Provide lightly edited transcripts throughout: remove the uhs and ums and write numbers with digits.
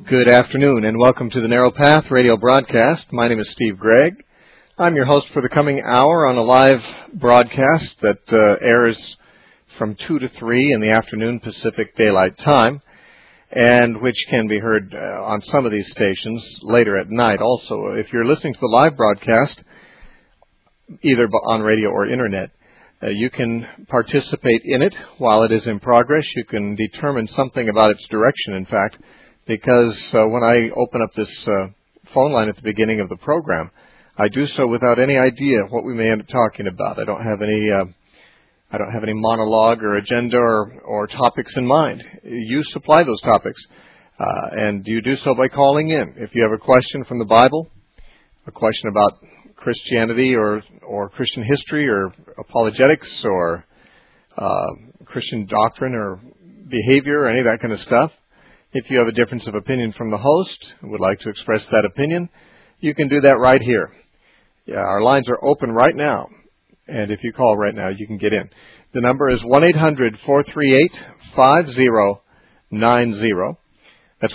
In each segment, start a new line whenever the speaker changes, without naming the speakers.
Good afternoon and welcome to the Narrow Path radio broadcast. My name is Steve Gregg. I'm your host for the coming hour on a live broadcast that airs from 2 to 3 in the afternoon Pacific Daylight Time, and which can be heard on some of these stations later at night also. If you're listening to the live broadcast, either on radio or internet, you can participate in it while it is in progress. You can determine something about its direction, in fact, because when I open up this phone line at the beginning of the program, I do so without any idea what we may end up talking about. I don't have any monologue or agenda or topics in mind. You supply those topics, and you do so by calling in. If you have a question from the Bible, a question about Christianity or Christian history or apologetics or Christian doctrine or behavior or any of that kind of stuff, if you have a difference of opinion from the host and would like to express that opinion, you can do that right here. Our lines are open right now, and if you call right now, you can get in. The number is 1-800-438-5090. That's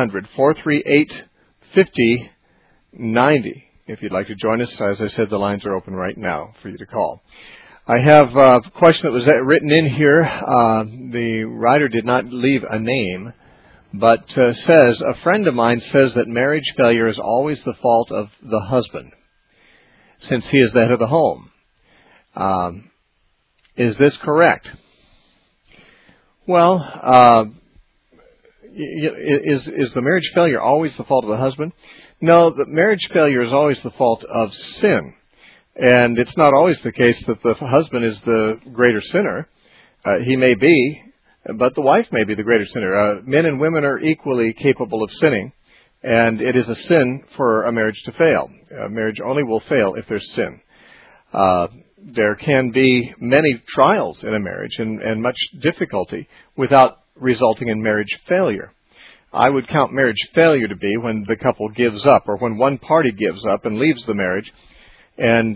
1-800-438-5090. If you'd like to join us, as I said, the lines are open right now for you to call. I have a question that was written in here. The writer did not leave a name, but says, a friend of mine says that marriage failure is always the fault of the husband, since he is the head of the home. Is this correct? Well, is the marriage failure always the fault of the husband? No, the marriage failure is always the fault of sin. And it's not always the case that the husband is the greater sinner. He may be, but the wife may be the greater sinner. Men and women are equally capable of sinning, and it is a sin for a marriage to fail. Marriage only will fail if there's sin. There can be many trials in a marriage and much difficulty without resulting in marriage failure. I would count marriage failure to be when the couple gives up, or when one party gives up and leaves the marriage and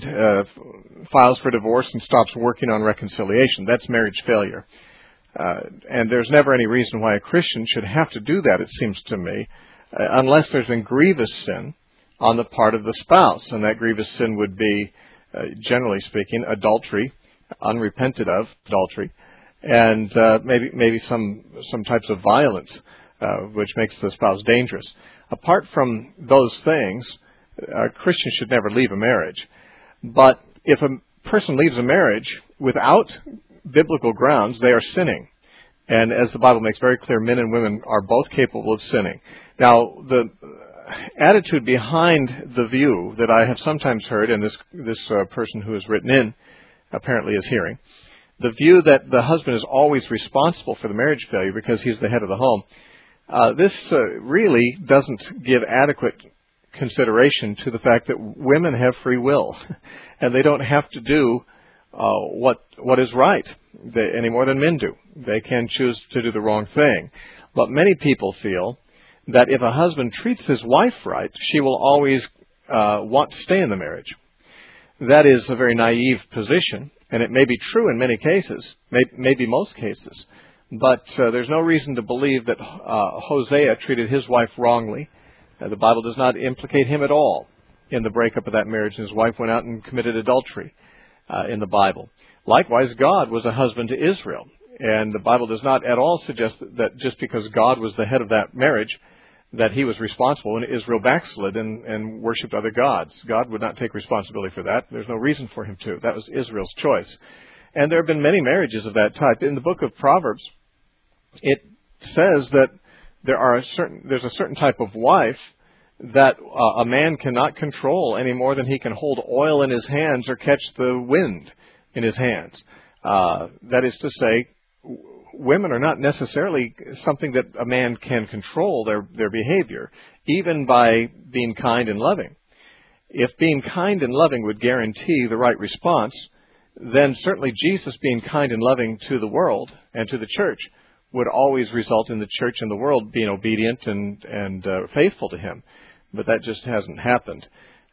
files for divorce and stops working on reconciliation. That's marriage failure. And there's never any reason why a Christian should have to do that, it seems to me, unless there's a grievous sin on the part of the spouse. And that grievous sin would be, generally speaking, adultery, unrepented of adultery, and maybe some types of violence, which makes the spouse dangerous. Apart from those things, a Christian should never leave a marriage. But if a person leaves a marriage without biblical grounds, they are sinning. And as the Bible makes very clear, men and women are both capable of sinning. Now, the attitude behind the view that I have sometimes heard, and this person who has written in apparently is hearing, the view that the husband is always responsible for the marriage failure because he's the head of the home, this really doesn't give adequate consideration to the fact that women have free will, and they don't have to do what is right any more than men do. They can choose to do the wrong thing. But many people feel that if a husband treats his wife right, she will always want to stay in the marriage. That is a very naive position, and it may be true in many cases, maybe most cases. But there's no reason to believe that Hosea treated his wife wrongly. The Bible does not implicate him at all in the breakup of that marriage, and his wife went out and committed adultery in the Bible. Likewise, God was a husband to Israel, and the Bible does not at all suggest that just because God was the head of that marriage, that he was responsible when Israel backslid and worshipped other gods. God would not take responsibility for that. There's no reason for him to. That was Israel's choice. And there have been many marriages of that type. In the book of Proverbs, it says that there's a certain type of wife that a man cannot control any more than he can hold oil in his hands or catch the wind in his hands. That is to say, women are not necessarily something that a man can control their behavior, even by being kind and loving. If being kind and loving would guarantee the right response, then certainly Jesus being kind and loving to the world and to the church would always result in the church and the world being obedient and faithful to him. But that just hasn't happened.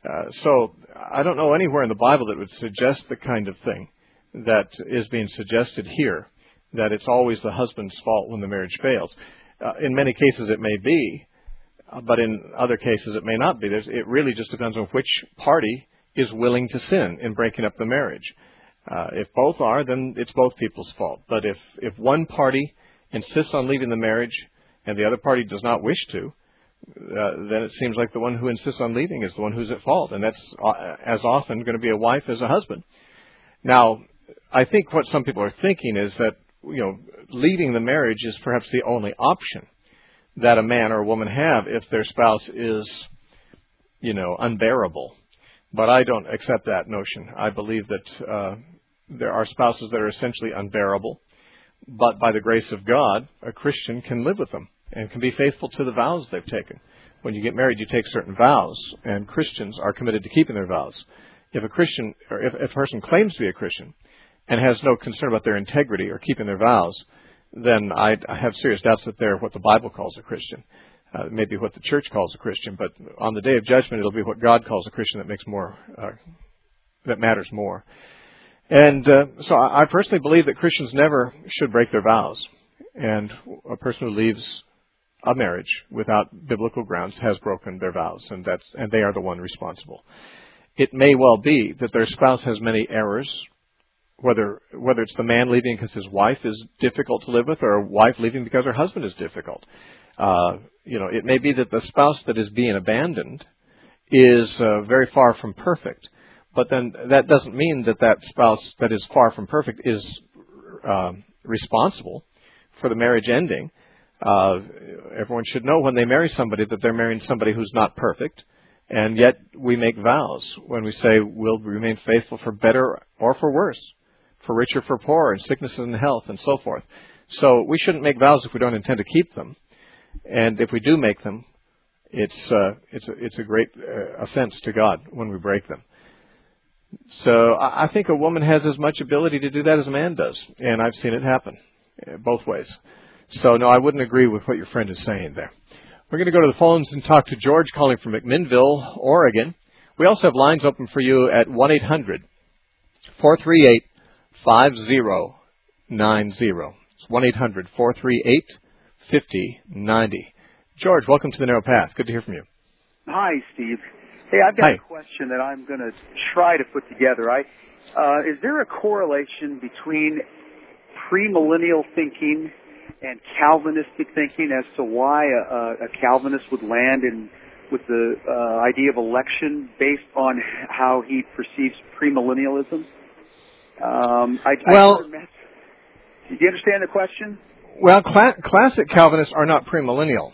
So I don't know anywhere in the Bible that would suggest the kind of thing that is being suggested here, that it's always the husband's fault when the marriage fails. In many cases it may be, but in other cases it may not be. It really just depends on which party is willing to sin in breaking up the marriage. If both are, then it's both people's fault. But if one party insists on leaving the marriage and the other party does not wish to, then it seems like the one who insists on leaving is the one who's at fault. And that's as often going to be a wife as a husband. Now, I think what some people are thinking is that, leaving the marriage is perhaps the only option that a man or a woman have if their spouse is, unbearable. But I don't accept that notion. I believe that there are spouses that are essentially unbearable, but by the grace of God, a Christian can live with them and can be faithful to the vows they've taken. When you get married, you take certain vows, and Christians are committed to keeping their vows. If a Christian, or if a person claims to be a Christian and has no concern about their integrity or keeping their vows, then I have serious doubts that they're what the Bible calls a Christian. Maybe what the church calls a Christian, but on the day of judgment, it'll be what God calls a Christian that matters more. And so I personally believe that Christians never should break their vows, and a person who leaves a marriage without biblical grounds has broken their vows, and they are the one responsible. It may well be that their spouse has many errors, whether it's the man leaving because his wife is difficult to live with, or a wife leaving because her husband is difficult. It may be that the spouse that is being abandoned is very far from perfect, but then that doesn't mean that spouse that is far from perfect is responsible for the marriage ending. Everyone should know when they marry somebody that they're marrying somebody who's not perfect, and yet we make vows when we say we'll remain faithful for better or for worse, for richer, for poorer, in sickness and health, and so forth. So we shouldn't make vows if we don't intend to keep them. And if we do make them, it's a great offense to God when we break them. So I think a woman has as much ability to do that as a man does, and I've seen it happen both ways. So no, I wouldn't agree with what your friend is saying there. We're going to go to the phones and talk to George calling from McMinnville, Oregon. We also have lines open for you at 1-800-438-5090. It's 1-800-438-5090. George, welcome to the Narrow Path. Good to hear from you.
Hi, Steve. Hey, I've got a question that I'm going to try to put together. Is there a correlation between premillennial thinking and Calvinistic thinking as to why a Calvinist would land with the idea of election based on how he perceives premillennialism? Do you understand the question?
Well, classic Calvinists are not premillennial.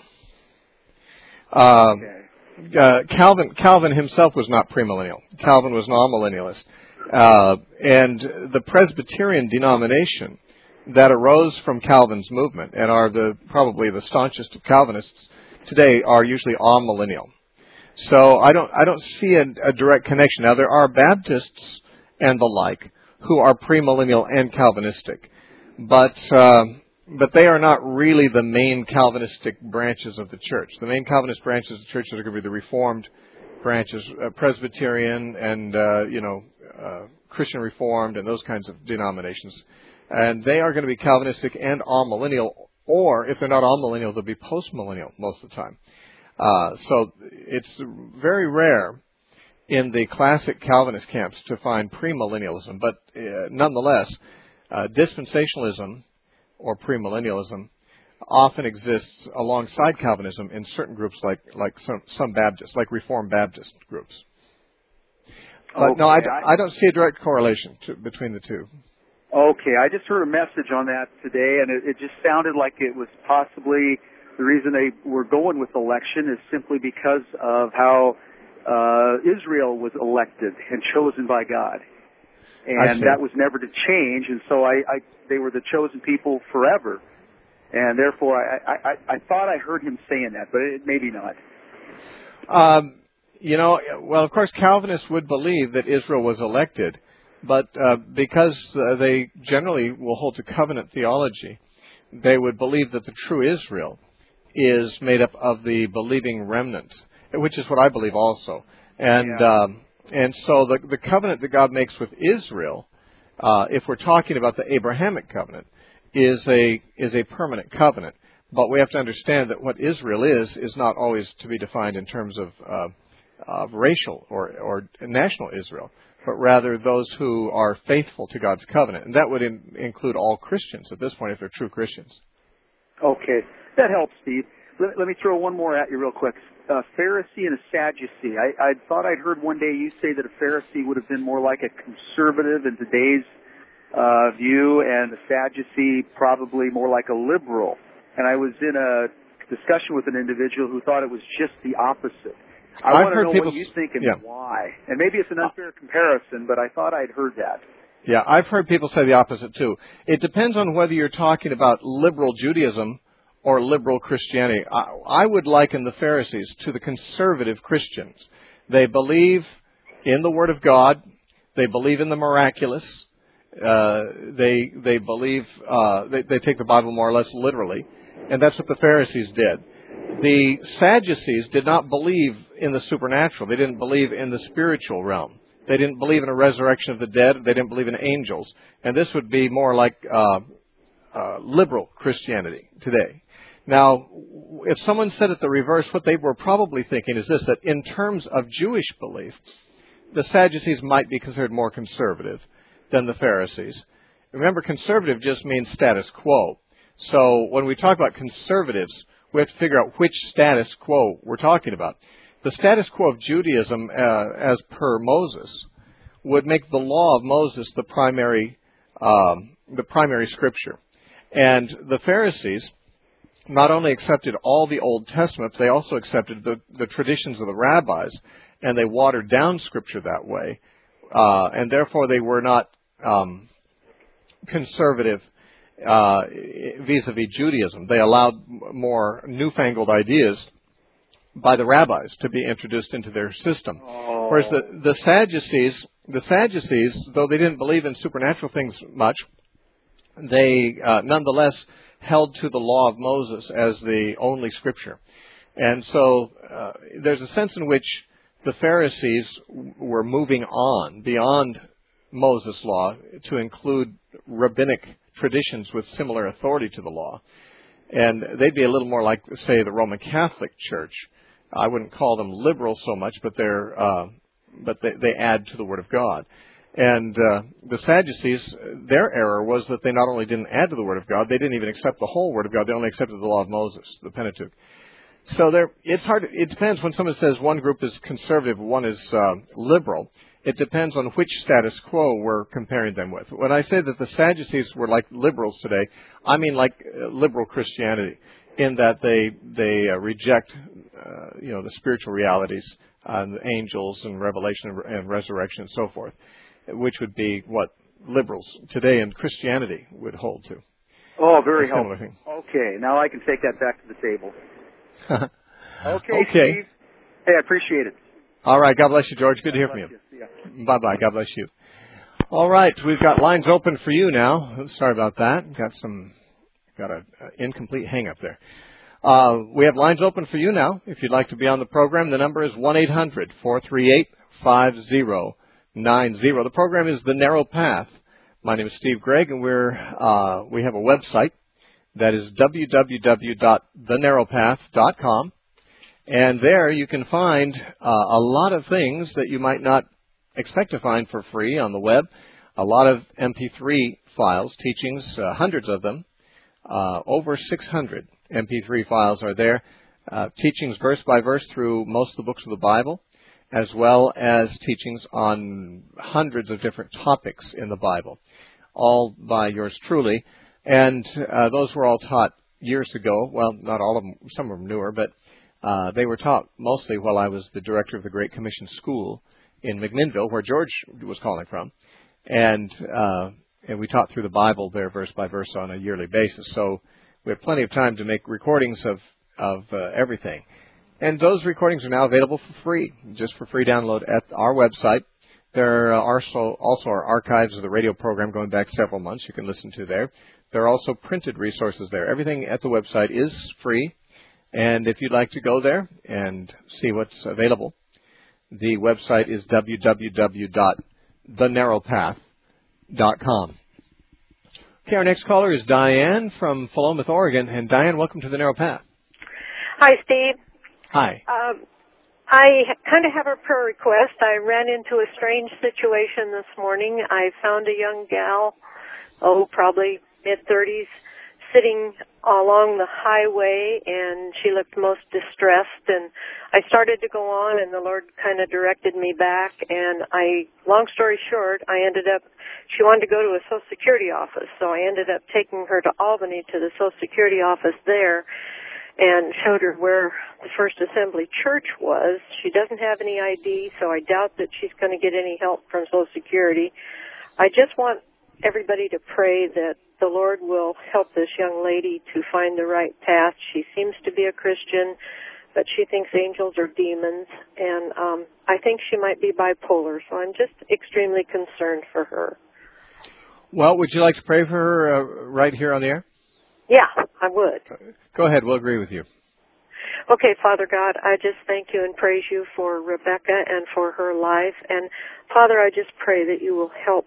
Okay.
Calvin himself was not premillennial. Calvin was an amillennialist. And the Presbyterian denomination that arose from Calvin's movement and are probably the staunchest of Calvinists today are usually amillennial. So I don't see a direct connection. Now there are Baptists and the like who are premillennial and Calvinistic, but they are not really the main Calvinistic branches of the church. The main Calvinist branches of the church are going to be the Reformed branches, Presbyterian and Christian Reformed and those kinds of denominations. And they are going to be Calvinistic and amillennial, or if they're not amillennial, they'll be postmillennial most of the time. So it's very rare in the classic Calvinist camps to find premillennialism, but nonetheless, dispensationalism or premillennialism often exists alongside Calvinism in certain groups like some Baptists, like Reformed Baptist groups. But
okay,
no, I don't see a direct correlation between the two.
Okay, I just heard a message on that today, and it just sounded like it was possibly the reason they were going with election is simply because of how Israel was elected and chosen by God. And that was never to change, and so they were the chosen people forever. And therefore, I thought I heard him saying that, but maybe not.
Well, of course, Calvinists would believe that Israel was elected, but because they generally will hold to covenant theology, they would believe that the true Israel is made up of the believing remnant, which is what I believe also. And so the covenant that God makes with Israel, if we're talking about the Abrahamic covenant, is a permanent covenant. But we have to understand that what Israel is not always to be defined in terms of racial or national Israel, but rather those who are faithful to God's covenant. And that would include all Christians at this point, if they're true Christians.
Okay. That helps, Steve. Let me throw one more at you real quick. A Pharisee and a Sadducee. I thought I'd heard one day you say that a Pharisee would have been more like a conservative in today's view, and a Sadducee probably more like a liberal. And I was in a discussion with an individual who thought it was just the opposite. I want to know what you think and why. And maybe it's an unfair comparison, but I thought I'd heard that.
Yeah, I've heard people say the opposite too. It depends on whether you're talking about liberal Judaism or liberal Christianity. I would liken the Pharisees to the conservative Christians. They believe in the Word of God. They believe in the miraculous. They believe they take the Bible more or less literally, and that's what the Pharisees did. The Sadducees did not believe in the supernatural. They didn't believe in the spiritual realm. They didn't believe in a resurrection of the dead. They didn't believe in angels. And this would be more like liberal Christianity today. Now, if someone said it the reverse, what they were probably thinking is this, that in terms of Jewish belief, the Sadducees might be considered more conservative than the Pharisees. Remember, conservative just means status quo. So when we talk about conservatives, we have to figure out which status quo we're talking about. The status quo of Judaism, as per Moses, would make the law of Moses the primary scripture. And the Pharisees not only accepted all the Old Testament, they also accepted the traditions of the rabbis, and they watered down Scripture that way. And therefore they were not conservative vis-a-vis Judaism. They allowed more newfangled ideas by the rabbis to be introduced into their system. Whereas the Sadducees, though they didn't believe in supernatural things much, they nonetheless held to the law of Moses as the only scripture. And so there's a sense in which the Pharisees were moving on beyond Moses' law to include rabbinic traditions with similar authority to the law. And they'd be a little more like, say, the Roman Catholic Church. I wouldn't call them liberal so much, but they add to the Word of God. And the Sadducees, their error was that they not only didn't add to the Word of God, they didn't even accept the whole Word of God. They only accepted the law of Moses, the Pentateuch. So it's hard. It depends when someone says one group is conservative, one is liberal. It depends on which status quo we're comparing them with. When I say that the Sadducees were like liberals today, I mean like liberal Christianity, in that they reject the spiritual realities, angels and revelation and resurrection and so forth, which would be what liberals today in Christianity would hold to.
Oh, very helpful. Okay, now I can take that back to the table. Okay, Steve. Hey, I appreciate it.
All right. God bless you, George. Good to hear from you. Bye-bye. God bless you. All right. We've got lines open for you now. Sorry about that. Got an incomplete hang-up there. We have lines open for you now. If you'd like to be on the program, the number is 1-800-438-5090. The program is The Narrow Path. My name is Steve Gregg, and we have a website that is www.thenarrowpath.com. And there you can find a lot of things that you might not expect to find for free on the web. A lot of MP3 files, teachings, hundreds of them. Over 600 MP3 files are there. Teachings verse by verse through most of the books of the Bible, as well as teachings on hundreds of different topics in the Bible, all by yours truly. And those were all taught years ago. Well, not all of them, some of them newer, but they were taught mostly while I was the director of the Great Commission School in McMinnville, where George was calling from. And we taught through the Bible there verse by verse on a yearly basis. So we have plenty of time to make recordings of everything. And those recordings are now available for free, just for free download at our website. There are also our archives of the radio program going back several months you can listen to there. There are also printed resources there. Everything at the website is free. And if you'd like to go there and see what's available, the website is www.thenarrowpath.com. Okay, our next caller is Diane from Philomath, Oregon. And Diane, welcome to the Narrow Path.
Hi, Steve.
Hi.
I kind of have a prayer request. I ran into a strange situation this morning. I found a young gal, probably mid-30s, sitting along the highway, and she looked most distressed. And I started to go on, and the Lord kind of directed me back. And long story short, she wanted to go to a Social Security office, so I ended up taking her to Albany to the Social Security office there and showed her where the First Assembly Church was. She doesn't have any ID, so I doubt that she's going to get any help from Social Security. I just want everybody to pray that the Lord will help this young lady to find the right path. She seems to be a Christian, but she thinks angels are demons, and I think she might be bipolar, so I'm just extremely concerned for her.
Well, would you like to pray for her right here on the air?
Yeah, I would.
Go ahead. We'll agree with you.
Okay, Father God, I just thank you and praise you for Rebecca and for her life. And, Father, I just pray that you will help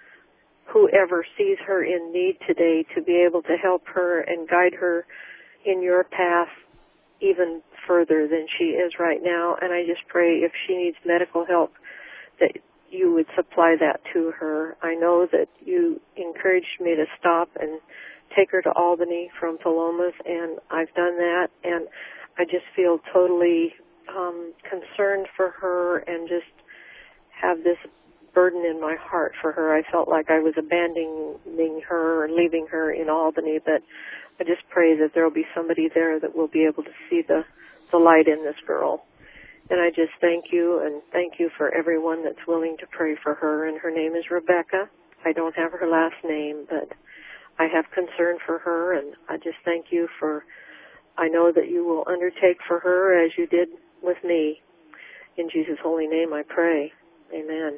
whoever sees her in need today to be able to help her and guide her in your path even further than she is right now. And I just pray if she needs medical help that you would supply that to her. I know that you encouraged me to stop and take her to Albany from Philomath, and I've done that, and I just feel totally concerned for her and just have this burden in my heart for her. I felt like I was abandoning her or leaving her in Albany, but I just pray that there will be somebody there that will be able to see the light in this girl. And I just thank you, and thank you for everyone that's willing to pray for her, and her name is Rebecca. I don't have her last name, but I have concern for her, and I just thank you I know that you will undertake for her as you did with me. In Jesus' holy name I pray. Amen.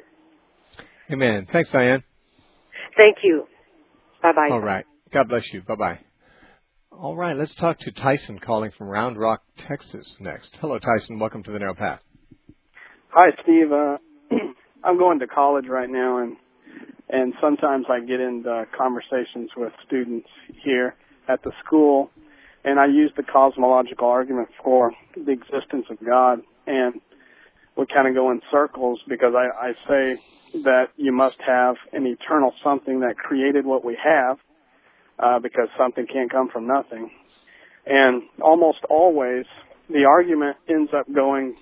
Amen. Thanks, Diane.
Thank you. Bye-bye.
All right. God bless you. Bye-bye. All right. Let's talk to Tyson calling from Round Rock, Texas next. Hello, Tyson. Welcome to the Narrow Path.
Hi, Steve. I'm going to college right now, and sometimes I get into conversations with students here at the school, and I use the cosmological argument for the existence of God, and we kind of go in circles because I say that you must have an eternal something that created what we have, because something can't come from nothing. And almost always the argument ends up going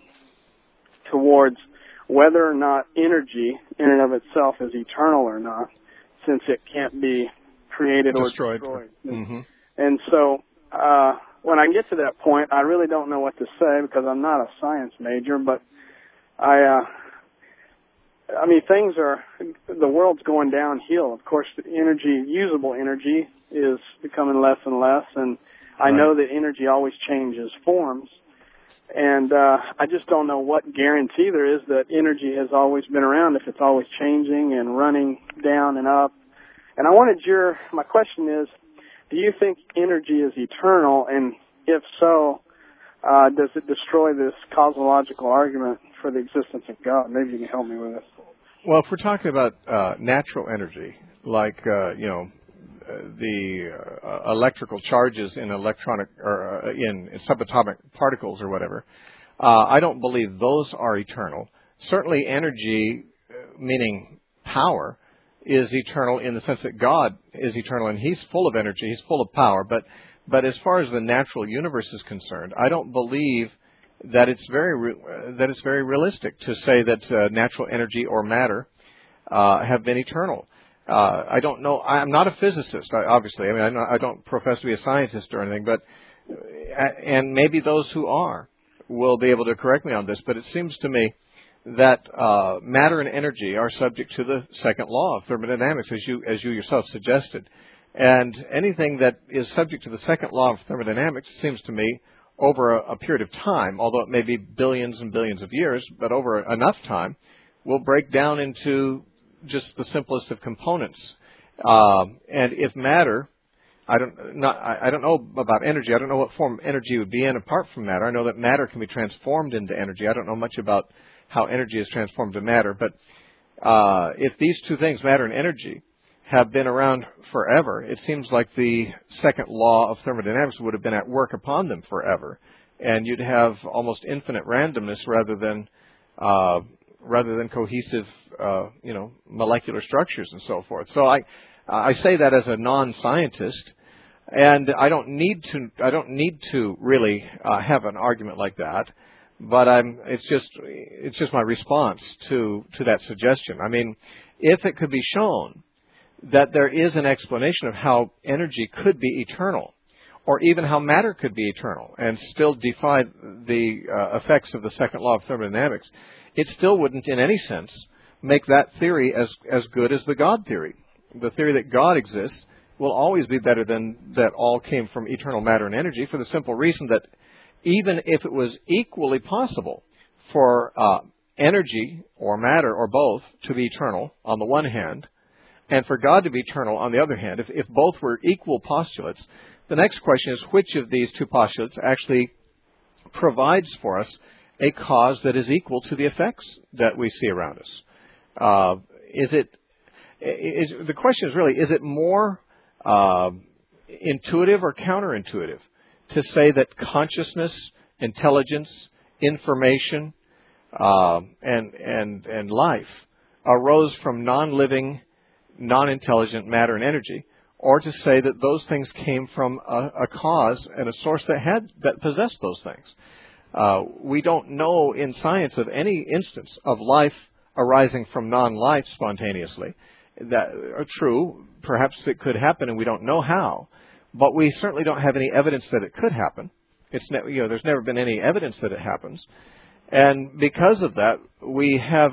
towards whether or not energy in and of itself is eternal or not, since it can't be created or destroyed.
Mm-hmm.
And so when I get to that point, I really don't know what to say because I'm not a science major, but I mean, the world's going downhill. Of course, the usable energy is becoming less and less, and I know that energy always changes forms. And I just don't know what guarantee there is that energy has always been around if it's always changing and running down and up. And my question is, do you think energy is eternal? And if so, does it destroy this cosmological argument for the existence of God? Maybe you can help me with this.
Well, if we're talking about natural energy, like, the electrical charges in electronic or in subatomic particles or whatever, I don't believe those are eternal. Certainly energy, meaning power, is eternal in the sense that God is eternal and He's full of energy, He's full of power. But as far as the natural universe is concerned, I don't believe that it's very realistic to say that natural energy or matter have been eternal. I don't know. I'm not a physicist, obviously. I mean, I don't profess to be a scientist or anything, and maybe those who are will be able to correct me on this. But it seems to me that matter and energy are subject to the second law of thermodynamics, as you yourself suggested. And anything that is subject to the second law of thermodynamics seems to me, over a period of time, although it may be billions and billions of years, but over enough time, will break down into just the simplest of components. And if matter, I don't know about energy. I don't know what form energy would be in apart from matter. I know that matter can be transformed into energy. I don't know much about how energy is transformed to matter. But if these two things, matter and energy, have been around forever, it seems like the second law of thermodynamics would have been at work upon them forever, and you'd have almost infinite randomness rather than cohesive, molecular structures and so forth. So I say that as a non-scientist, and I don't need to really have an argument like that. But it's just my response to that suggestion. I mean, if it could be shown that there is an explanation of how energy could be eternal, or even how matter could be eternal and still defy the effects of the second law of thermodynamics, it still wouldn't in any sense make that theory as good as the God theory. The theory that God exists will always be better than that all came from eternal matter and energy, for the simple reason that even if it was equally possible for energy or matter or both to be eternal on the one hand, and for God to be eternal on the other hand, if both were equal postulates, the next question is which of these two postulates actually provides for us a cause that is equal to the effects that we see around us. The question is really, is it more intuitive or counterintuitive to say that consciousness, intelligence, information, and life arose from non-living, non-intelligent matter and energy, or to say that those things came from a cause and a source that possessed those things? We don't know in science of any instance of life arising from non-life spontaneously. That true, perhaps it could happen, and we don't know how. But we certainly don't have any evidence that it could happen. There's never been any evidence that it happens, and because of that, we have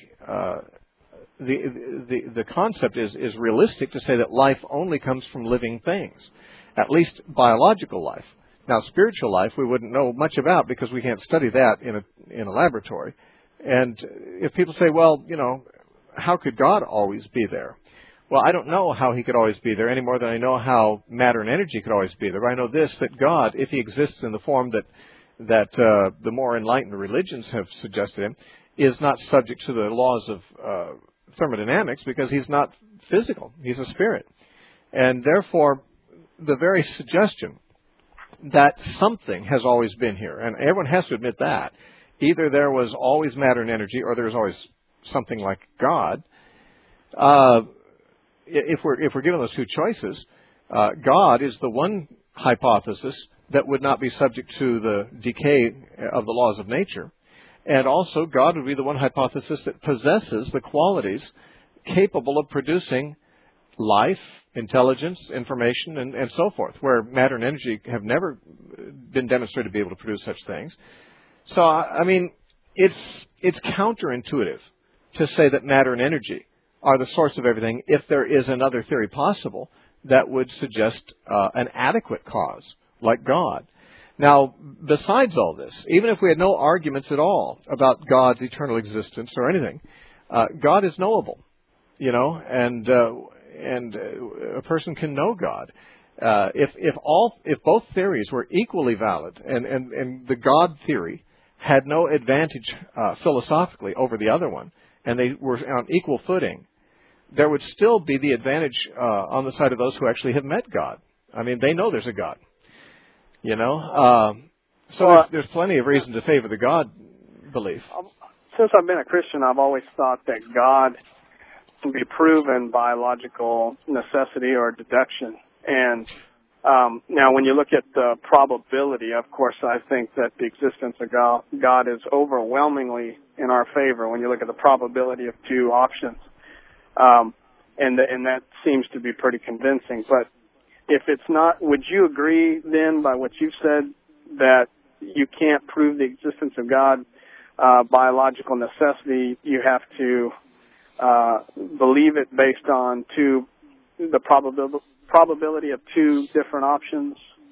the concept is realistic to say that life only comes from living things, at least biological life. Now, spiritual life we wouldn't know much about because we can't study that in a laboratory. And if people say, well, how could God always be there? Well, I don't know how he could always be there any more than I know how matter and energy could always be there. But I know this, that God, if he exists in the form that the more enlightened religions have suggested him, is not subject to the laws of thermodynamics because he's not physical. He's a spirit. And therefore, the very suggestion that something has always been here, and everyone has to admit that, either there was always matter and energy or there was always something like God. If we're given those two choices, God is the one hypothesis that would not be subject to the decay of the laws of nature. And also, God would be the one hypothesis that possesses the qualities capable of producing life, intelligence, information, and so forth, where matter and energy have never been demonstrated to be able to produce such things. So, I mean, it's counterintuitive to say that matter and energy are the source of everything if there is another theory possible that would suggest an adequate cause, like God. Now, besides all this, even if we had no arguments at all about God's eternal existence or anything, God is knowable, and a person can know God. If both theories were equally valid, and the God theory had no advantage philosophically over the other one, and they were on equal footing, there would still be the advantage on the side of those who actually have met God. I mean, they know there's a God. There's plenty of reason to favor the God belief.
Since I've been a Christian, I've always thought that God can be proven by logical necessity or deduction. And now when you look at the probability, of course, I think that the existence of God is overwhelmingly in our favor when you look at the probability of two options. And that seems to be pretty convincing. But if it's not, would you agree then by what you've said that you can't prove the existence of God by logical necessity? You have to believe it based on the probability of two different options?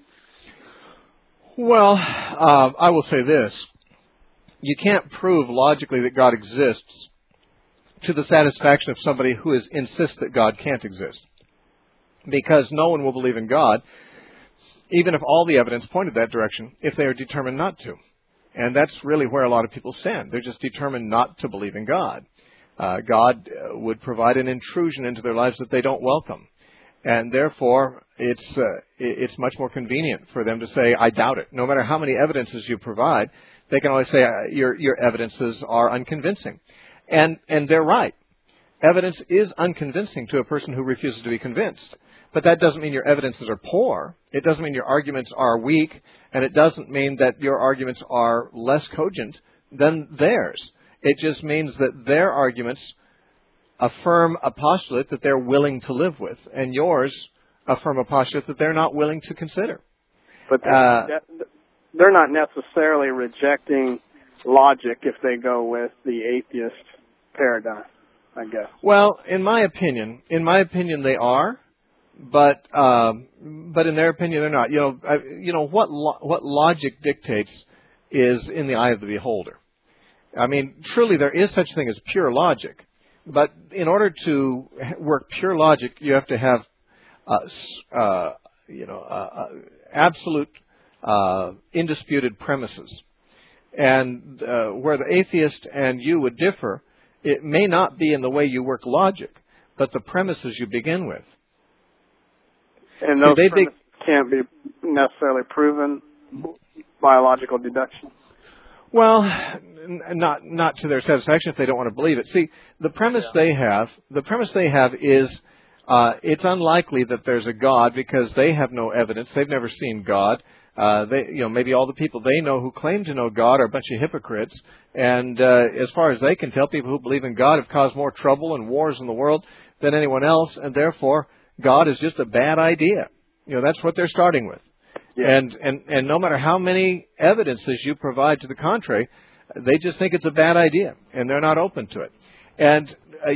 Well, I will say this. You can't prove logically that God exists to the satisfaction of somebody who insists that God can't exist. Because no one will believe in God, even if all the evidence pointed that direction, if they are determined not to. And that's really where a lot of people stand. They're just determined not to believe in God. God would provide an intrusion into their lives that they don't welcome. And therefore, it's much more convenient for them to say, I doubt it. No matter how many evidences you provide, they can always say, your evidences are unconvincing. And they're right. Evidence is unconvincing to a person who refuses to be convinced. But that doesn't mean your evidences are poor. It doesn't mean your arguments are weak. And it doesn't mean that your arguments are less cogent than theirs. It just means that their arguments affirm a postulate that they're willing to live with, and yours affirm a postulate that they're not willing to consider.
But they're not necessarily rejecting logic if they go with the atheist paradigm, I guess.
Well, in my opinion, they are, but in their opinion, they're not. What logic dictates is in the eye of the beholder. I mean, truly, there is such a thing as pure logic. But in order to work pure logic, you have to have, absolute, indisputed premises. And where the atheist and you would differ, it may not be in the way you work logic, but the premises you begin with.
And those premises can't be necessarily proven by logical deduction.
Well, not to their satisfaction if they don't want to believe it. See, the premise they have is it's unlikely that there's a God because they have no evidence. They've never seen God. Maybe all the people they know who claim to know God are a bunch of hypocrites. And as far as they can tell, people who believe in God have caused more trouble and wars in the world than anyone else, and therefore God is just a bad idea. That's what they're starting with. Yeah. And no matter how many evidences you provide to the contrary, they just think it's a bad idea, and they're not open to it. And,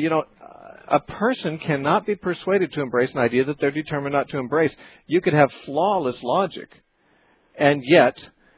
a person cannot be persuaded to embrace an idea that they're determined not to embrace. You could have flawless logic, and yet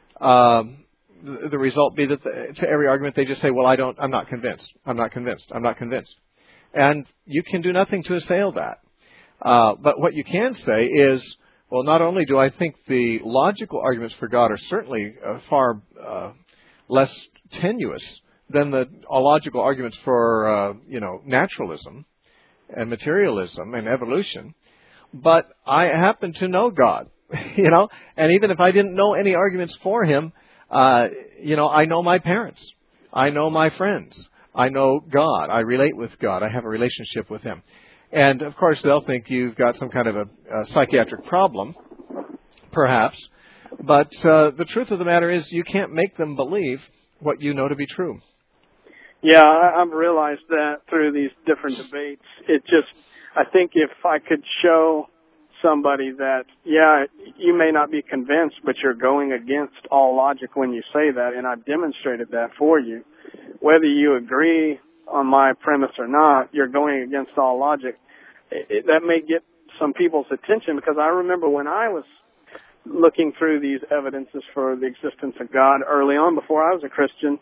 the result be that to every argument they just say, well, I'm not convinced. I'm not convinced. I'm not convinced. And you can do nothing to assail that. But what you can say is, well, not only do I think the logical arguments for God are certainly far less tenuous than the logical arguments for, naturalism and materialism and evolution, but I happen to know God, and even if I didn't know any arguments for Him, I know my parents, I know my friends, I know God, I relate with God, I have a relationship with Him. And, of course, they'll think you've got some kind of a psychiatric problem, perhaps. But the truth of the matter is you can't make them believe what you know to be true.
Yeah, I've realized that through these different debates. I think if I could show somebody that, you may not be convinced, but you're going against all logic when you say that, and I've demonstrated that for you, whether you agree on my premise or not, you're going against all logic. That may get some people's attention, because I remember when I was looking through these evidences for the existence of God early on, before I was a Christian,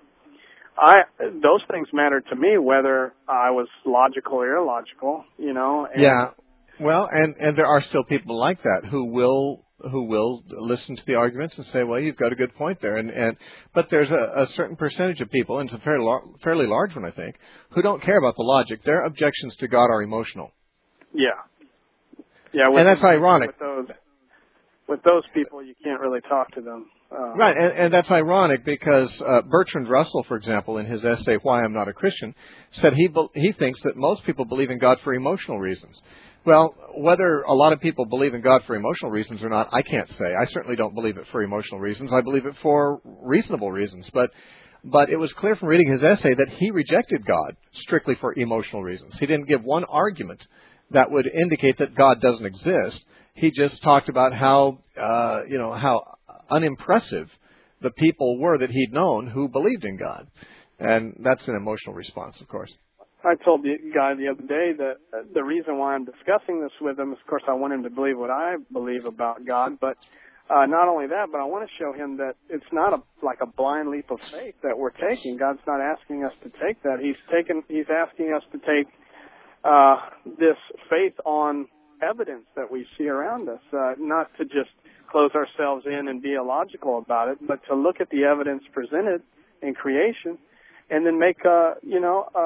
those things mattered to me, whether I was logical or illogical,
Yeah. Well, and there are still people like that who will listen to the arguments and say, well, you've got a good point there. But there's a certain percentage of people, and it's a fairly large one, I think, who don't care about the logic. Their objections to God are emotional.
Yeah. Yeah.
And that's ironic.
With those people, you can't really talk to them.
Right. And that's ironic because Bertrand Russell, for example, in his essay, Why I'm Not a Christian, said he thinks that most people believe in God for emotional reasons. Well, whether a lot of people believe in God for emotional reasons or not, I can't say. I certainly don't believe it for emotional reasons. I believe it for reasonable reasons. But it was clear from reading his essay that he rejected God strictly for emotional reasons. He didn't give one argument that would indicate that God doesn't exist. He just talked about how unimpressive the people were that he'd known who believed in God. And that's an emotional response, of course.
I told the guy the other day that the reason why I'm discussing this with him is, of course, I want him to believe what I believe about God, but not only that, but I want to show him that it's not like a blind leap of faith that we're taking. God's not asking us to take that. He's asking us to take this faith on evidence that we see around us, not to just close ourselves in and be illogical about it, but to look at the evidence presented in creation and then make a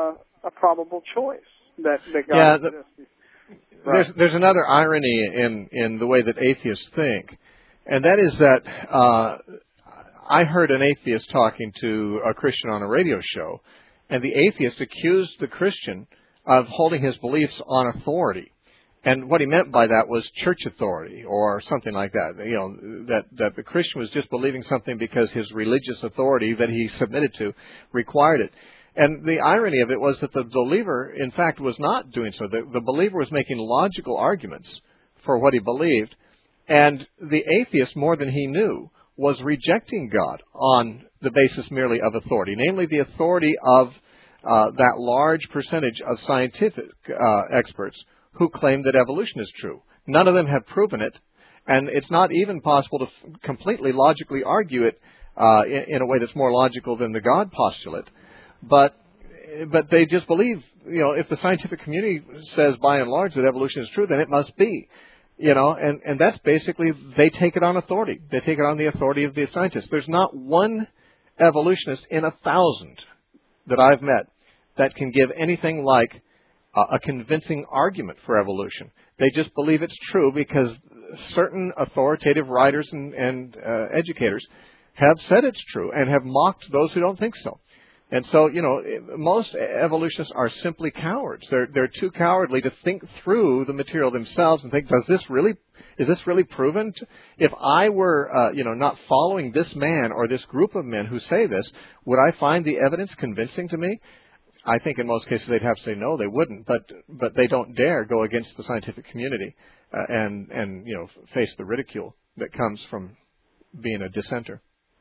a probable choice that God exists.
Right. There's another irony in the way that atheists think, and that is that I heard an atheist talking to a Christian on a radio show, and the atheist accused the Christian of holding his beliefs on authority. And what he meant by that was church authority or something like that. You know, that the Christian was just believing something because his religious authority that he submitted to required it. And the irony of it was that the believer, in fact, was not doing so. The believer was making logical arguments for what he believed, and the atheist, more than he knew, was rejecting God on the basis merely of authority, namely the authority of that large percentage of scientific experts who claim that evolution is true. None of them have proven it, and it's not even possible to completely logically argue it in a way that's more logical than the God postulate. But they just believe, you know, if the scientific community says by and large that evolution is true, then it must be. You know, and that's basically, they take it on authority. They take it on the authority of the scientists. There's not one evolutionist in 1,000 that I've met that can give anything like a convincing argument for evolution. They just believe it's true because certain authoritative writers and educators have said it's true and have mocked those who don't think so. And so, you know, most evolutionists are simply cowards. They're too cowardly to think through the material themselves and think, is this really proven? If I were, not following this man or this group of men who say this, would I find the evidence convincing to me? I think in most cases they'd have to say no, they wouldn't. But they don't dare go against the scientific community and face the ridicule that comes from being a dissenter.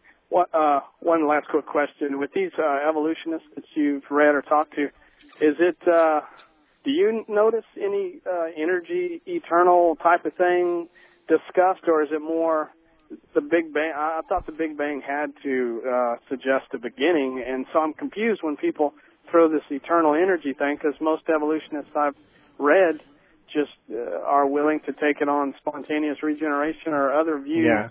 One last quick question. With these evolutionists that you've read or talked to, do you notice any energy, eternal type of thing discussed, or is it more the Big Bang? I thought the Big Bang had to suggest a beginning, and so I'm confused when people throw this eternal energy thing, because most evolutionists I've read just are willing to take it on spontaneous regeneration or other views.
Yeah.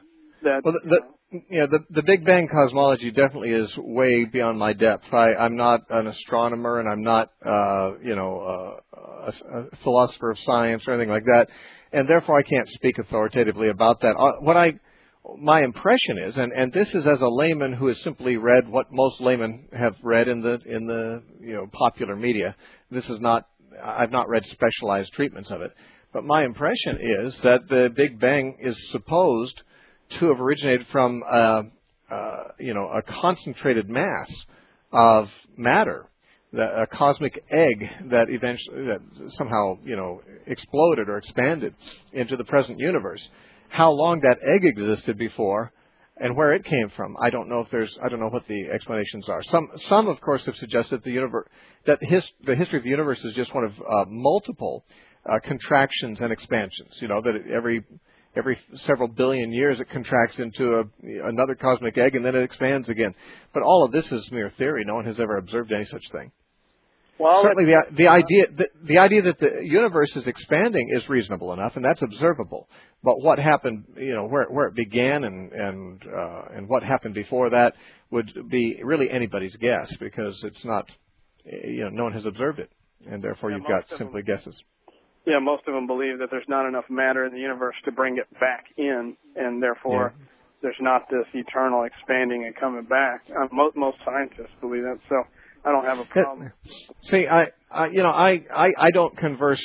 The Big Bang cosmology definitely is way beyond my depth. I'm not an astronomer, and I'm not, a philosopher of science or anything like that, and therefore I can't speak authoritatively about that. My impression is, and this is as a layman who has simply read what most laymen have read in the popular media. This is not. I've not read specialized treatments of it, but my impression is that the Big Bang is supposed to have originated from a concentrated mass of matter, a cosmic egg that somehow exploded or expanded into the present universe. How long that egg existed before and where it came from, I don't know what the explanations are. Some of course have suggested the history of the universe is just one of multiple contractions and expansions. That every several billion years it contracts into another cosmic egg, and then it expands again. But all of this is mere theory. No one has ever observed any such thing. Well, certainly the idea that the universe is expanding is reasonable enough, and that's observable. But what happened, where it began and what happened before that would be really anybody's guess, because it's not, no one has observed it, and therefore you've got simply guesses.
Yeah, most of them believe that there's not enough matter in the universe to bring it back in, and therefore there's not this eternal expanding and coming back. Most scientists believe that, so I don't have a problem.
See, I don't converse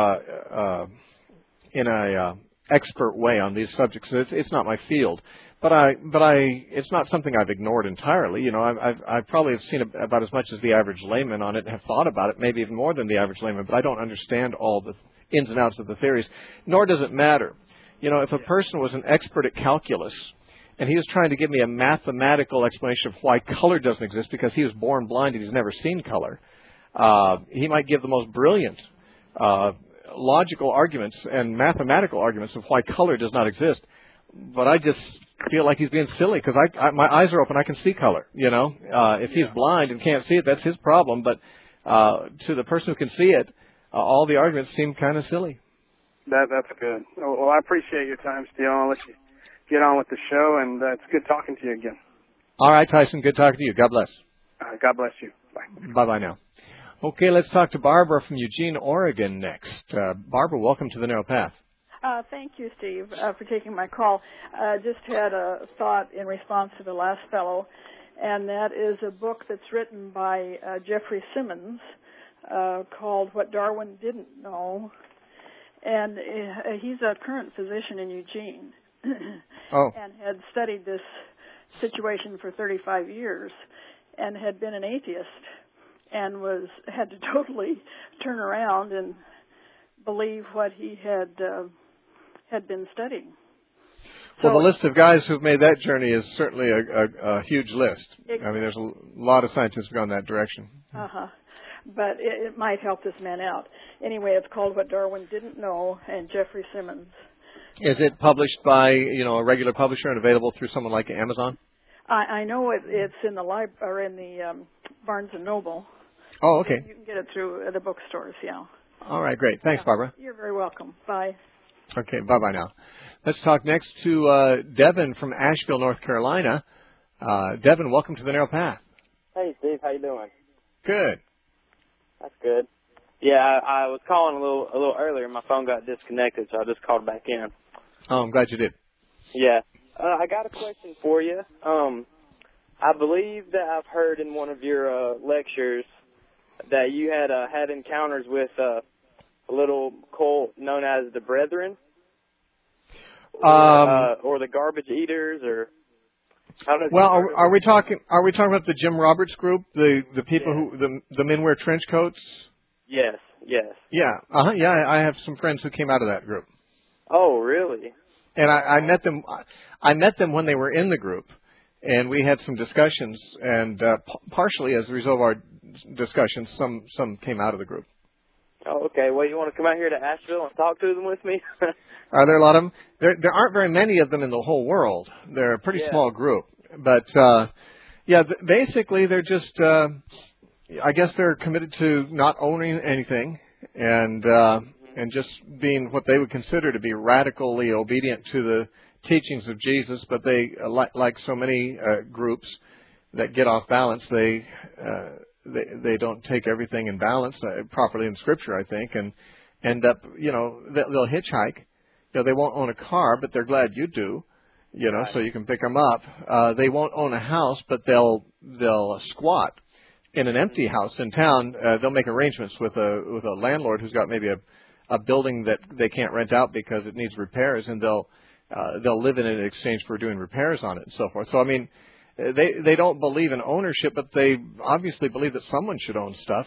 in a expert way on these subjects. It's not my field, but it's not something I've ignored entirely. I probably have seen about as much as the average layman on it and have thought about it, maybe even more than the average layman. But I don't understand all the ins and outs of the theories, nor does it matter. If a person was an expert at calculus and he was trying to give me a mathematical explanation of why color doesn't exist because he was born blind and he's never seen color, he might give the most brilliant logical arguments and mathematical arguments of why color does not exist. But I just feel like he's being silly because my eyes are open. I can see color. If he's blind and can't see it, that's his problem. But to the person who can see it, all the arguments seem kind of silly.
That's good. Well, I appreciate your time, Steve. I'll let you get on with the show, and it's good talking to you again.
All right, Tyson. Good talking to you. God bless.
God bless you. Bye.
Bye-bye now. Okay, let's talk to Barbara from Eugene, Oregon next. Barbara, welcome to the Narrow Path.
Thank you, Steve, for taking my call. Just had a thought in response to the last fellow, and that is a book that's written by Jeffrey Simmons called What Darwin Didn't Know. And he's a current physician in Eugene and had studied this situation for 35 years and had been an atheist and had to totally turn around and believe what he had been studying.
Well, the list of guys who've made that journey is certainly a huge list. Exactly. I mean, there's a lot of scientists who've gone that direction.
But it might help this man out. Anyway, it's called What Darwin Didn't Know, and Jeffrey Simmons. Is
it published by, a regular publisher and available through someone like Amazon?
I know it's in the Barnes & Noble.
Oh, okay.
You can get it through the bookstores, yeah.
All right, great. Thanks, Barbara.
You're very welcome. Bye.
Okay, bye-bye now. Let's talk next to Devin from Asheville, North Carolina. Devin, welcome to the Narrow Path.
Hey, Steve. How you doing?
Good.
That's good. Yeah, I was calling a little earlier. My phone got disconnected, so I just called back in.
Oh, I'm glad you did.
Yeah. I got a question for you. I believe that I've heard in one of your lectures that you had encounters with a little cult known as the Brethren, or the Garbage Eaters, or I don't know.
Well, are we talking about the Jim Roberts group, the people who the men wear trench coats?
Yes.
Yeah. Yeah, I have some friends who came out of that group.
Oh, really?
And I met them. I met them when they were in the group, and we had some discussions. And partially as a result of our discussions, some came out of the group.
Oh, okay. Well, you want to come out here to Asheville and talk to them with me?
Are there a lot of them? There aren't very many of them in the whole world. They're a pretty small group. But, basically they're just, I guess they're committed to not owning anything and just being what they would consider to be radically obedient to the teachings of Jesus. But they, like so many groups that get off balance, they don't take everything in balance properly in Scripture, I think, and end up, they'll hitchhike. They won't own a car, but they're glad you do, right. So you can pick them up. They won't own a house, but they'll squat in an empty house in town. They'll make arrangements with a landlord who's got maybe a building that they can't rent out because it needs repairs, and they'll live in it in exchange for doing repairs on it and so forth. So I mean, they don't believe in ownership, but they obviously believe that someone should own stuff.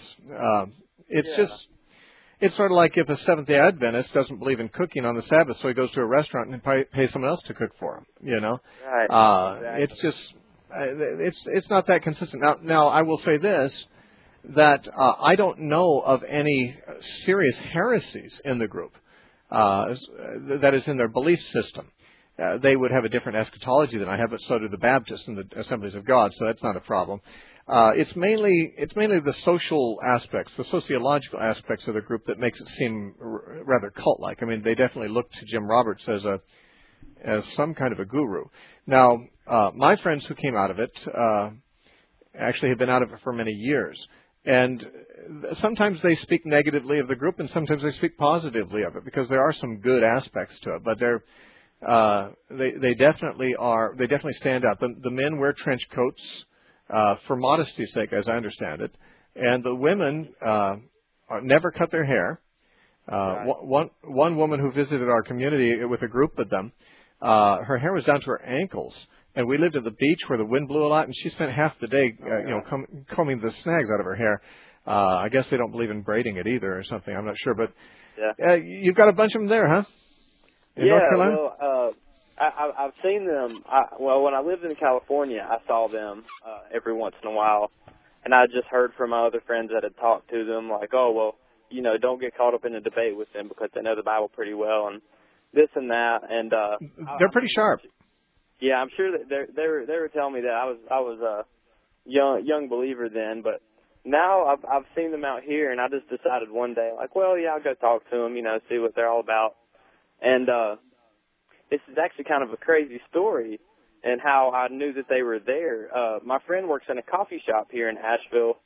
It's sort of like if a Seventh-day Adventist doesn't believe in cooking on the Sabbath, so he goes to a restaurant and pays someone else to cook for him.
Right. Exactly.
It's just it's not that consistent. Now I will say this, that I don't know of any serious heresies in the group. That is in their belief system. They would have a different eschatology than I have, but so do the Baptists and the Assemblies of God, so that's not a problem. It's mainly the social aspects, the sociological aspects of the group that makes it seem rather cult-like. I mean, they definitely look to Jim Roberts as some kind of a guru. Now, my friends who came out of it actually have been out of it for many years, and sometimes they speak negatively of the group, and sometimes they speak positively of it because there are some good aspects to it, but they definitely are. They definitely stand out. The men wear trench coats for modesty's sake, as I understand it, and the women never cut their hair. One woman who visited our community with a group of them, her hair was down to her ankles, and we lived at the beach where the wind blew a lot, and she spent half the day, combing the snags out of her hair. I guess they don't believe in braiding it either, or something. I'm not sure, but you've got a bunch of them there, huh? In North Carolina?
Well, I've seen them. When I lived in California, I saw them every once in a while, and I just heard from my other friends that had talked to them, like, oh, well, don't get caught up in a debate with them because they know the Bible pretty well, and this and that. And
they're pretty sharp.
Yeah, I'm sure that they were telling me that I was a young believer then, but now I've seen them out here, and I just decided one day, like, well, yeah, I'll go talk to them, see what they're all about. And this is actually kind of a crazy story and how I knew that they were there. My friend works in a coffee shop here in Asheville,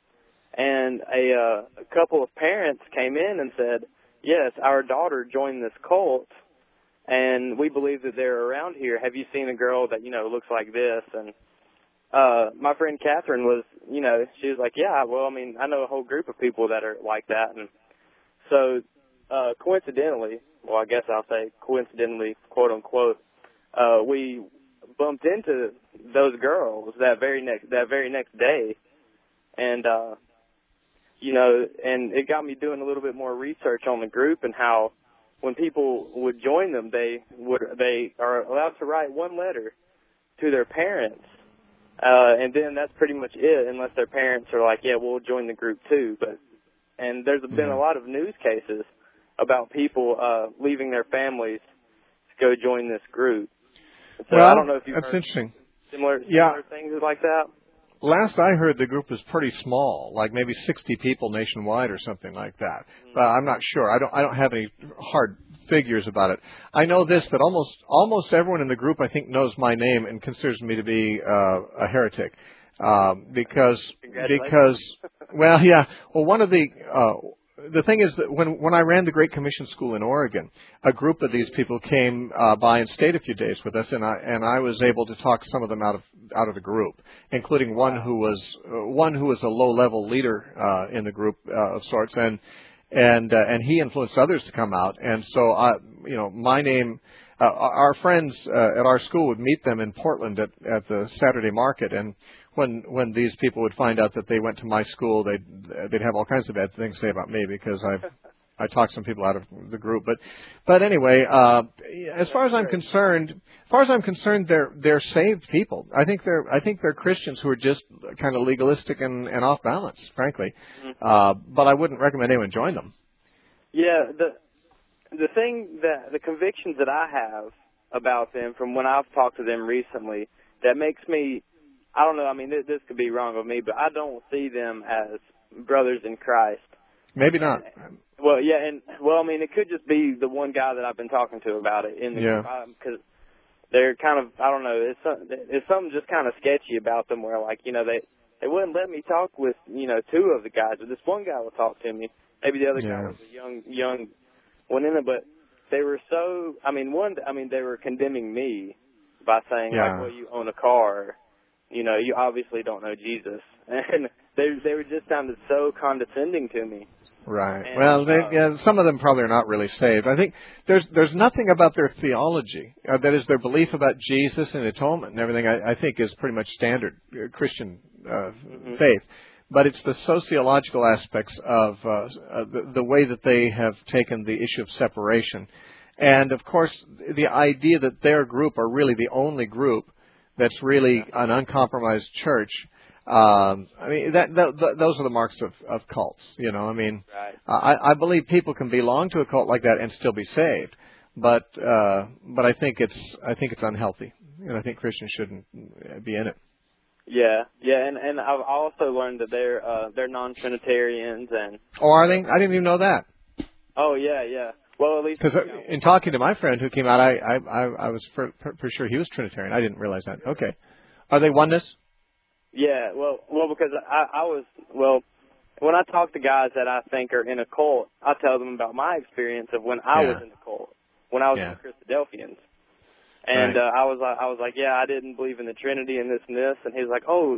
And a couple of parents came in and said, yes, our daughter joined this cult, and we believe that they're around here. Have you seen a girl that, looks like this? And my friend Catherine was, she was like, yeah, well, I know a whole group of people that are like that. And so coincidentally, well, I guess I'll say coincidentally, quote unquote, we bumped into those girls that very next day, and and it got me doing a little bit more research on the group and how when people would join them, they are allowed to write one letter to their parents, and then that's pretty much it, unless their parents are like, yeah, we'll join the group too. And there's been a lot of news cases about people leaving their families to go join this group. So
well,
I don't know if you've
that's
heard
interesting.
Similar things like that.
Last I heard, the group was pretty small, like maybe 60 people nationwide or something like that. I'm not sure. I don't have any hard figures about it. I know this, that almost everyone in the group, I think, knows my name and considers me to be a heretic, because one of the thing is that when I ran the Great Commission School in Oregon, a group of these people came by and stayed a few days with us, and I was able to talk some of them out of the group, including one who was a low-level leader in the group of sorts, and he influenced others to come out. And so my name, our friends at our school would meet them in Portland at the Saturday market, and when these people would find out that they went to my school, they'd have all kinds of bad things to say about me because I talked some people out of the group. But anyway, as far as I'm concerned, they're saved people. I think they're Christians who are just kind of legalistic and off balance, frankly. But I wouldn't recommend anyone join them. Yeah,
the convictions that I have about them from when I've talked to them recently, that makes me, I don't know, this could be wrong with me, but I don't see them as brothers in Christ.
Maybe not.
It could just be the one guy that I've been talking to about it in the group, because they're kind of, I don't know, it's something just kind of sketchy about them where, they wouldn't let me talk with, two of the guys, but this one guy will talk to me. Maybe the other guy was a young one in it, but they were so, they were condemning me by saying, well, you own a car, you obviously don't know Jesus. And they were just sounded so condescending to me.
Right. And, some of them probably are not really saved. I think there's nothing about their theology, that is their belief about Jesus and atonement and everything, I think is pretty much standard Christian faith. But it's the sociological aspects of the way that they have taken the issue of separation. And, of course, the idea that their group are really the only group that's really an uncompromised church. Those are the marks of cults.
Right.
I believe people can belong to a cult like that and still be saved, but I think it's unhealthy, and I think Christians shouldn't be in it.
Yeah, and I've also learned that they're non-Trinitarians and.
Oh, are they? I didn't even know that.
Oh yeah. Well, at least
because in talking to my friend who came out, I was for sure he was Trinitarian. I didn't realize that. Okay, are they oneness?
Yeah, well, because I was when I talk to guys that I think are in a cult, I tell them about my experience of when I was in a cult, when I was in Christadelphians, and I was like, yeah, I didn't believe in the Trinity and this, and he's like, so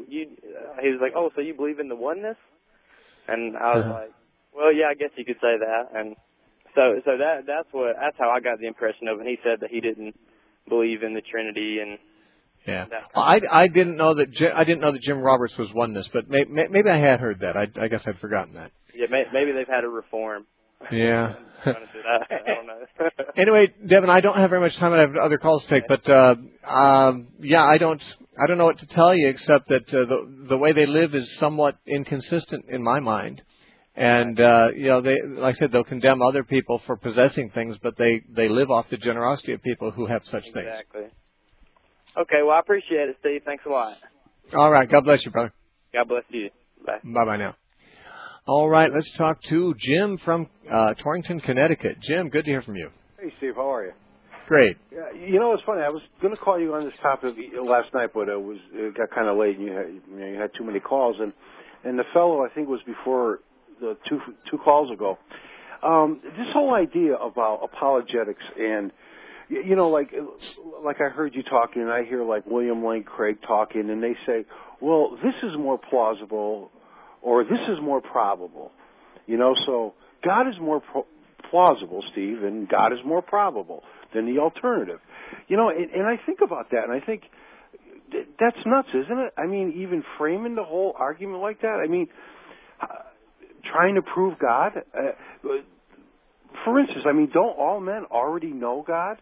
you believe in the oneness? And I was like, well, yeah, I guess you could say that, and so that's how I got the impression of it. And he said that he didn't believe in the Trinity and.
Yeah, well, I didn't know that Jim Roberts was oneness, but maybe I had heard that. I guess I'd forgotten that.
Yeah, maybe they've had a reform.
Yeah.
I don't know.
Anyway, Devin, I don't have very much time. I have other calls to take, but I don't know what to tell you except that the way they live is somewhat inconsistent in my mind. And they, like I said, they'll condemn other people for possessing things, but they live off the generosity of people who have such things.
Exactly. Okay, well, I appreciate it, Steve. Thanks a lot.
All right. God bless you, brother.
God bless you. Bye.
Bye-bye now. All right, let's talk to Jim from Torrington, Connecticut. Jim, good to hear from you.
Hey, Steve. How are you?
Great.
Yeah, it's funny. I was going to call you on this topic last night, but it got kind of late, and you had too many calls. And and the fellow, I think, was before the two calls ago. This whole idea about apologetics and, you know, like I heard you talking, and I hear like William Lane Craig talking, and they say, well, this is more plausible, or this is more probable. You know, so God is more plausible, Steve, and God is more probable than the alternative. You know, and I think about that, and I think that's nuts, isn't it? I mean, even framing the whole argument like that. I mean, trying to prove God. For instance, I mean, don't all men already know God?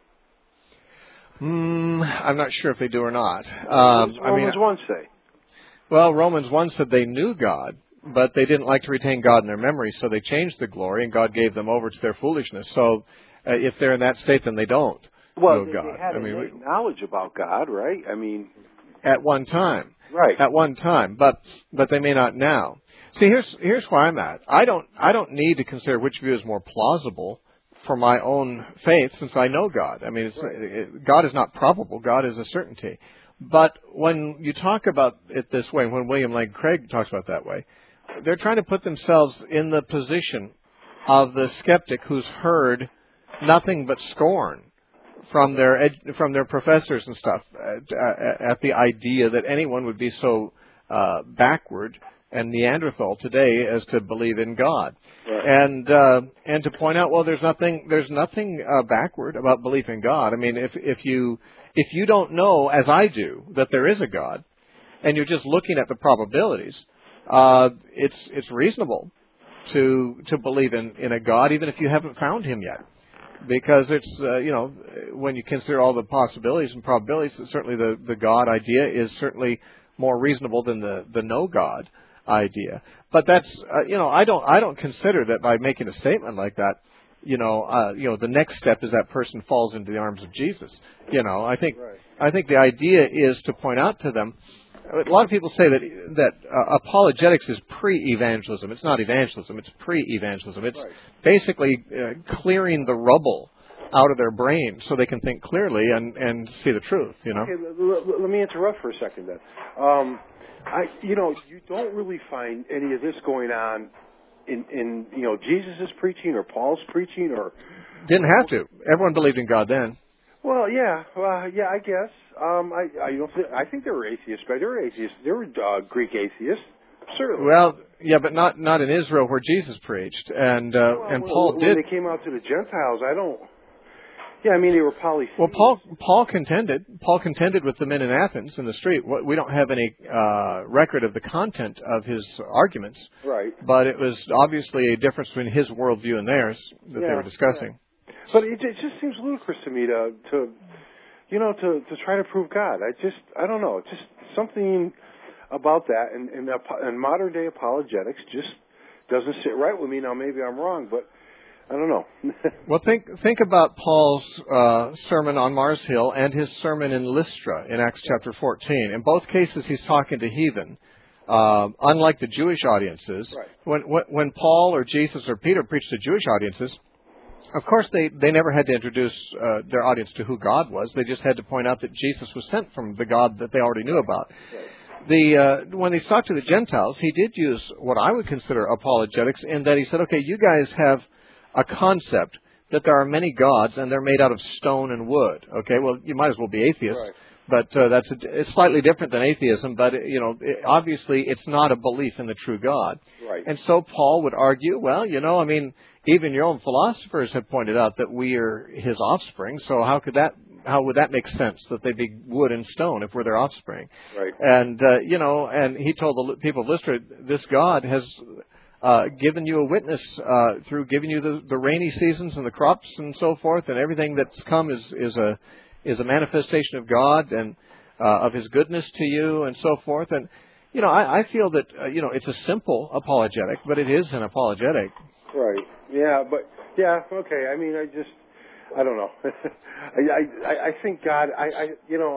I'm not sure if they do or not.
Romans 1 say?
Well, Romans 1 said they knew God, but they didn't like to retain God in their memory, so they changed the glory, and God gave them over to their foolishness. So if they're in that state, then they don't know God.
They had knowledge about God, right? I mean,
at one time.
Right.
At one time, but they may not now. See, here's where I'm at. I don't need to consider which view is more plausible for my own faith, since I know God. I mean, God is not probable. God is a certainty. But when you talk about it this way, when William Lane Craig talks about it that way, they're trying to put themselves in the position of the skeptic who's heard nothing but scorn from their professors and stuff at the idea that anyone would be so backward and Neanderthal today as to believe in God, right. And to point out, well, there's nothing backward about belief in God. I mean, if you don't know, as I do, that there is a God, and you're just looking at the probabilities, it's reasonable to believe in a God, even if you haven't found him yet, because it's when you consider all the possibilities and probabilities, certainly the God idea is certainly more reasonable than the no God idea. But that's I don't consider that by making a statement like that, the next step is that person falls into the arms of Jesus. I think the idea is to point out to them. A lot of people say that apologetics is pre-evangelism. It's not evangelism. It's pre-evangelism. It's basically clearing the rubble out of their brain so they can think clearly and see the truth.
Okay, let me interrupt for a second then. You don't really find any of this going on in Jesus' preaching or Paul's preaching or...
Didn't have to. Everyone believed in God then.
Well, yeah, I guess. I think there were atheists, but there were atheists. There were Greek atheists, certainly.
Well, yeah, but not in Israel where Jesus preached, and Paul did.
When they came out to the Gentiles, Yeah, I mean, they were polytheists.
Well, Paul contended with the men in Athens in the street. We don't have any record of the content of his arguments.
Right.
But it was obviously a difference between his worldview and theirs that they were discussing.
Yeah. But it just seems ludicrous to me to try to prove God. I don't know. Just something about that and modern day apologetics just doesn't sit right with me. Now, maybe I'm wrong, but I don't know.
Well, think about Paul's sermon on Mars Hill and his sermon in Lystra in Acts chapter 14. In both cases, he's talking to heathen, unlike the Jewish audiences. Right. When Paul or Jesus or Peter preached to Jewish audiences, of course they never had to introduce their audience to who God was. They just had to point out that Jesus was sent from the God that they already knew about. Right. When he talked to the Gentiles, he did use what I would consider apologetics in that he said, okay, you guys have a concept that there are many gods and they're made out of stone and wood. Okay, well, you might as well be atheists. Right. But it's slightly different than atheism, but obviously it's not a belief in the true God.
Right.
And so Paul would argue, well, I mean, even your own philosophers have pointed out that we are his offspring, so how would that make sense that they be wood and stone if we're their offspring?
Right.
And and he told the people of Lystra, this God has given you a witness through giving you the rainy seasons and the crops and so forth, and everything that's come is a manifestation of God and of his goodness to you and so forth. And I feel that it's a simple apologetic, but it is an apologetic.
Right. Yeah. But yeah. Okay. I mean, I don't know. I think God. I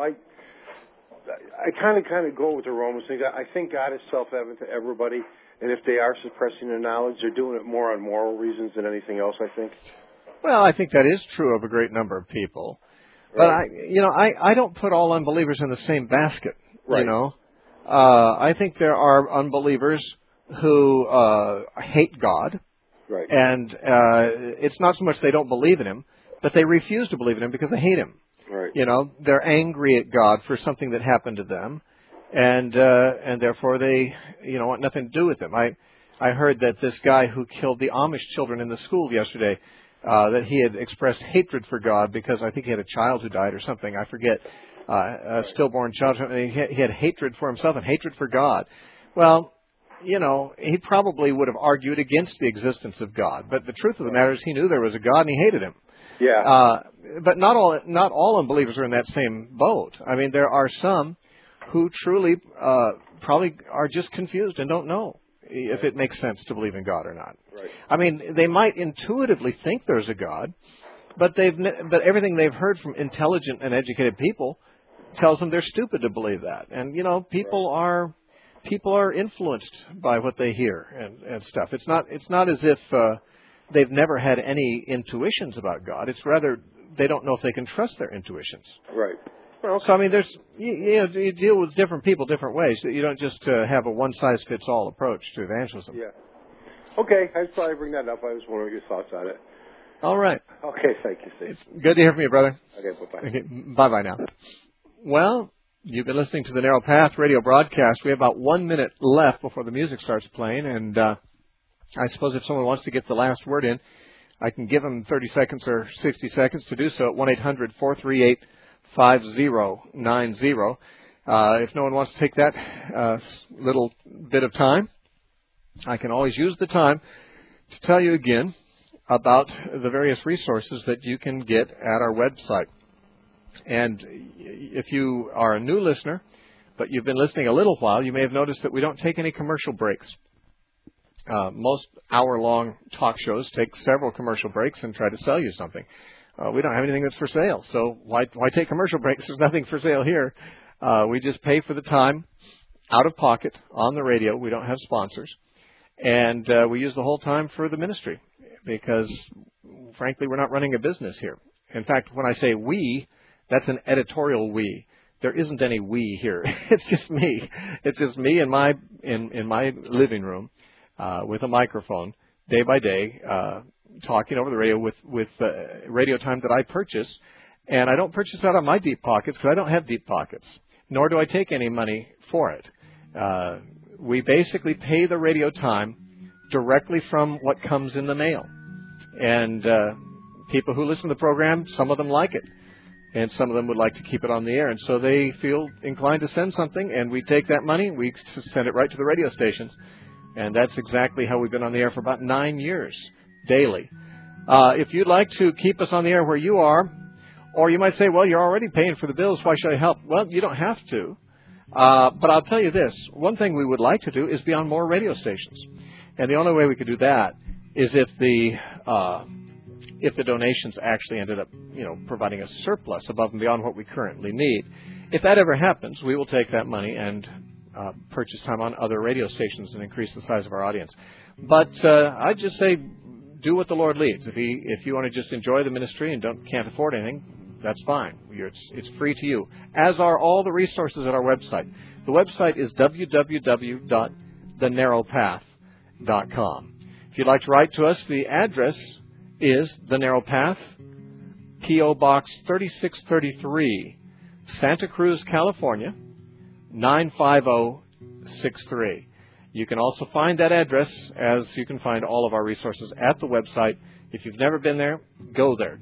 kind of go with the Romans thing. I think God is self-evident to everybody. And if they are suppressing their knowledge, they're doing it more on moral reasons than anything else, I think.
Well, I think that is true of a great number of people. Right. But I don't put all unbelievers in the same basket.
Right.
I think there are unbelievers who hate God.
Right.
And it's not so much they don't believe in Him, but they refuse to believe in Him because they hate Him.
Right.
You know, they're angry at God for something that happened to them, and therefore they, want nothing to do with Him. I heard that this guy who killed the Amish children in the school yesterday, that he had expressed hatred for God because I think he had a child who died or something. I forget, a stillborn child. And he had hatred for himself and hatred for God. Well, he probably would have argued against the existence of God. But the truth of the matter is he knew there was a God and he hated Him.
Yeah.
But not all unbelievers are in that same boat. I mean, there are some who truly probably are just confused and don't know if it makes sense to believe in God or not.
Right.
I mean, they might intuitively think there's a God, but but everything they've heard from intelligent and educated people tells them they're stupid to believe that. And people are influenced by what they hear and stuff. It's not as if they've never had any intuitions about God. It's rather they don't know if they can trust their intuitions.
Right.
Well, so I mean, you deal with different people different ways. You don't just have a one-size-fits-all approach to evangelism.
Yeah. Okay, I just thought I'd bring that up. I was wondering your thoughts on it.
All right.
Okay, thank you, Steve.
It's good to hear from you, brother.
Okay, bye-bye.
Okay, bye-bye now. Well, you've been listening to the Narrow Path radio broadcast. We have about 1 minute left before the music starts playing, and I suppose if someone wants to get the last word in, I can give them 30 seconds or 60 seconds to do so at 1-800-438-5090. If no one wants to take that little bit of time, I can always use the time to tell you again about the various resources that you can get at our website. And if you are a new listener, but you've been listening a little while, you may have noticed that we don't take any commercial breaks. Most hour-long talk shows take several commercial breaks and try to sell you something. We don't have anything that's for sale, so why take commercial breaks? There's nothing for sale here. We just pay for the time out of pocket on the radio. We don't have sponsors. And we use the whole time for the ministry because, frankly, we're not running a business here. In fact, when I say we, that's an editorial we. There isn't any we here. It's just me. It's just me in my living room with a microphone day by day, talking over the radio with radio time that I purchase. And I don't purchase out of my deep pockets because I don't have deep pockets, nor do I take any money for it. We basically pay the radio time directly from what comes in the mail. And people who listen to the program, some of them like it. And some of them would like to keep it on the air. And so they feel inclined to send something, and we take that money, we send it right to the radio stations. And that's exactly how we've been on the air for about 9 years, daily. If you'd like to keep us on the air where you are, or you might say, well, you're already paying for the bills, why should I help? Well, you don't have to. But I'll tell you this. One thing we would like to do is be on more radio stations. And the only way we could do that is if the donations actually ended up, providing a surplus above and beyond what we currently need. If that ever happens, we will take that money and purchase time on other radio stations and increase the size of our audience. But I'd just say do what the Lord leads. If you want to just enjoy the ministry and can't afford anything, that's fine. It's free to you, as are all the resources at our website. The website is www.thenarrowpath.com. If you'd like to write to us, the address is The Narrow Path, P.O. Box 3633, Santa Cruz, California, 95063. You can also find that address, as you can find all of our resources, at the website. If you've never been there, go there,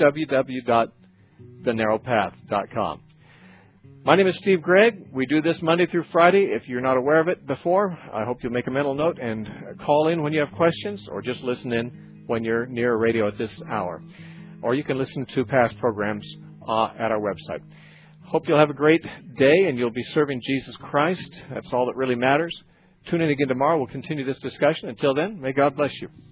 www.thenarrowpath.com. My name is Steve Gregg. We do this Monday through Friday. If you're not aware of it before, I hope you'll make a mental note and call in when you have questions, or just listen in when you're near a radio at this hour. Or you can listen to past programs at our website. Hope you'll have a great day and you'll be serving Jesus Christ. That's all that really matters. Tune in again tomorrow. We'll continue this discussion. Until then, may God bless you.